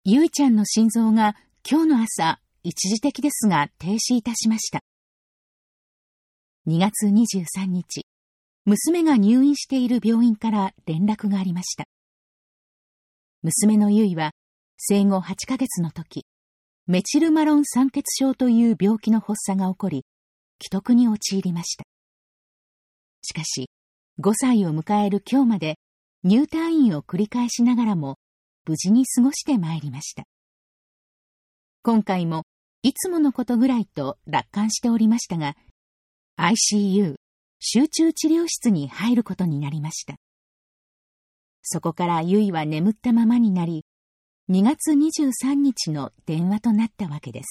ゆいちゃんの心臓が今日の朝、一時的ですが停止いたしました。2月23日、娘が入院している病院から連絡がありました。娘のゆいは生後8ヶ月の時、メチルマロン酸欠症という病気の発作が起こり、危篤に陥りました。しかし、5歳を迎える今日まで入退院を繰り返しながらも、無事に過ごしてまいりました。今回も、いつものことぐらいと楽観しておりましたが、ICU、集中治療室に入ることになりました。そこからゆいは眠ったままになり、2月23日の電話となったわけです。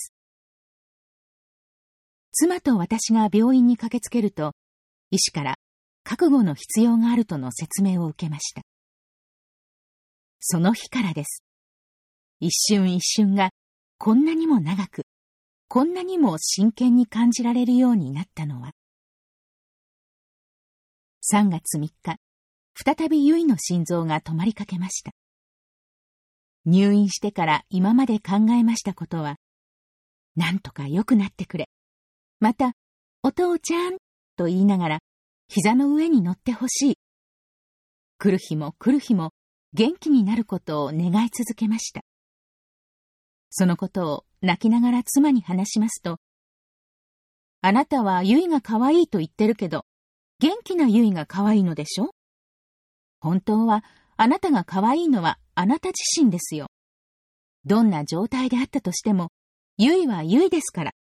妻と私が病院に駆けつけると、医師から覚悟の必要があるとの説明を受けました。その日からです。一瞬一瞬がこんなにも長く、こんなにも真剣に感じられるようになったのは。3月3日、再びゆいの心臓が止まりかけました。入院してから今まで考えましたことは、なんとか良くなってくれ。また、お父ちゃんと言いながら、膝の上に乗ってほしい。来る日も来る日も元気になることを願い続けました。そのことを泣きながら妻に話しますと、あなたはゆいが可愛いと言ってるけど、元気なゆいが可愛いのでしょ？本当はあなたが可愛いのはあなた自身ですよ。どんな状態であったとしても、ゆいはゆいですから。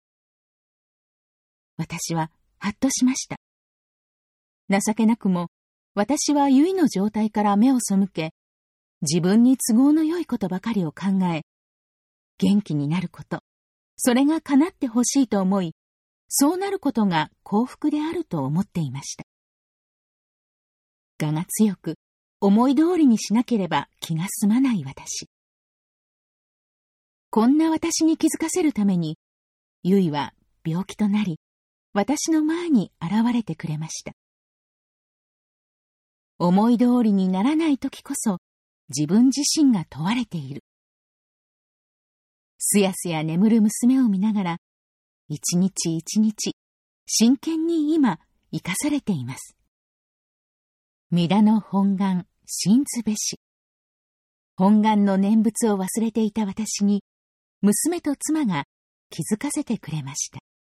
私ははっとしました。情けなくも、私はゆいの状態から目を背け、自分に都合の良いことばかりを考え、元気になること、それが叶ってほしいと思い、そうなることが幸福であると思っていました。我が強く、思い通りにしなければ気が済まない私。こんな私に気づかせるために、ゆいは病気となり、私の前に現れてくれました。思い通りにならないときこそ、自分自身が問われている。すやすや眠る娘を見ながら、一日一日、真剣に今、生かされています。皆の本願、信ずべし。本願の念仏を忘れていた私に、娘と妻が気づかせてくれました。